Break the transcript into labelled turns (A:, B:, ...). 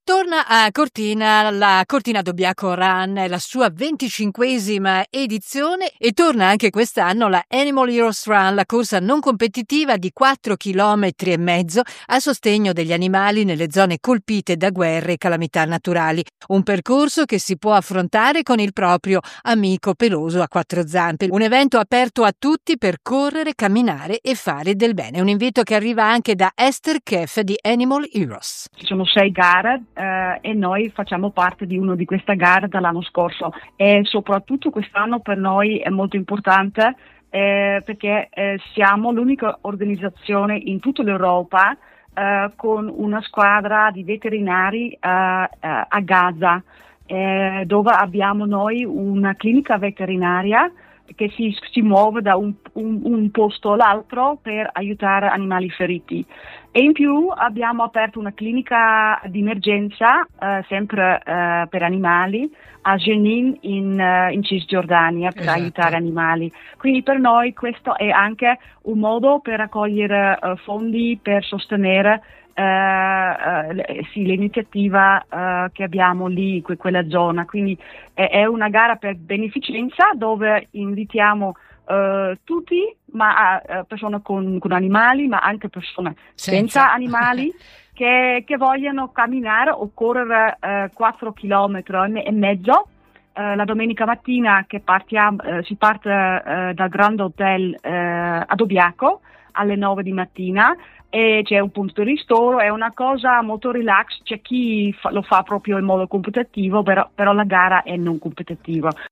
A: Torna a Cortina la Cortina Dobbiaco Run, è la sua 25esima edizione e torna anche quest'anno la Animal Heroes Run, la corsa non competitiva di 4,5 chilometri a sostegno degli animali nelle zone colpite da guerre e calamità naturali. Un percorso che si può affrontare con il proprio amico peloso a quattro zampe. Un evento aperto a tutti per correre, camminare e fare del bene. Un invito che arriva anche da Esther Kef di Animal Heroes.
B: Ci sono 6 gare e noi facciamo parte di una di queste gare dall'anno scorso e soprattutto quest'anno per noi è molto importante perché siamo l'unica organizzazione in tutta l'Europa con una squadra di veterinari a Gaza dove abbiamo noi una clinica veterinaria che si muove da un posto all'altro per aiutare animali feriti. E in più abbiamo aperto una clinica di emergenza, sempre per animali, a Jenin in Cisgiordania per aiutare animali. Quindi per noi questo è anche un modo per raccogliere fondi per sostenere l'iniziativa che abbiamo lì, quella zona. Quindi è una gara per beneficenza dove invitiamo tutti, ma persone con animali, ma anche persone senza animali che vogliono camminare o correre 4,5 chilometri la domenica mattina che si parte dal Grand Hotel a Dobbiaco alle 9 di mattina e c'è un punto di ristoro, è una cosa molto relax, c'è chi lo fa proprio in modo competitivo, però la gara è non competitiva.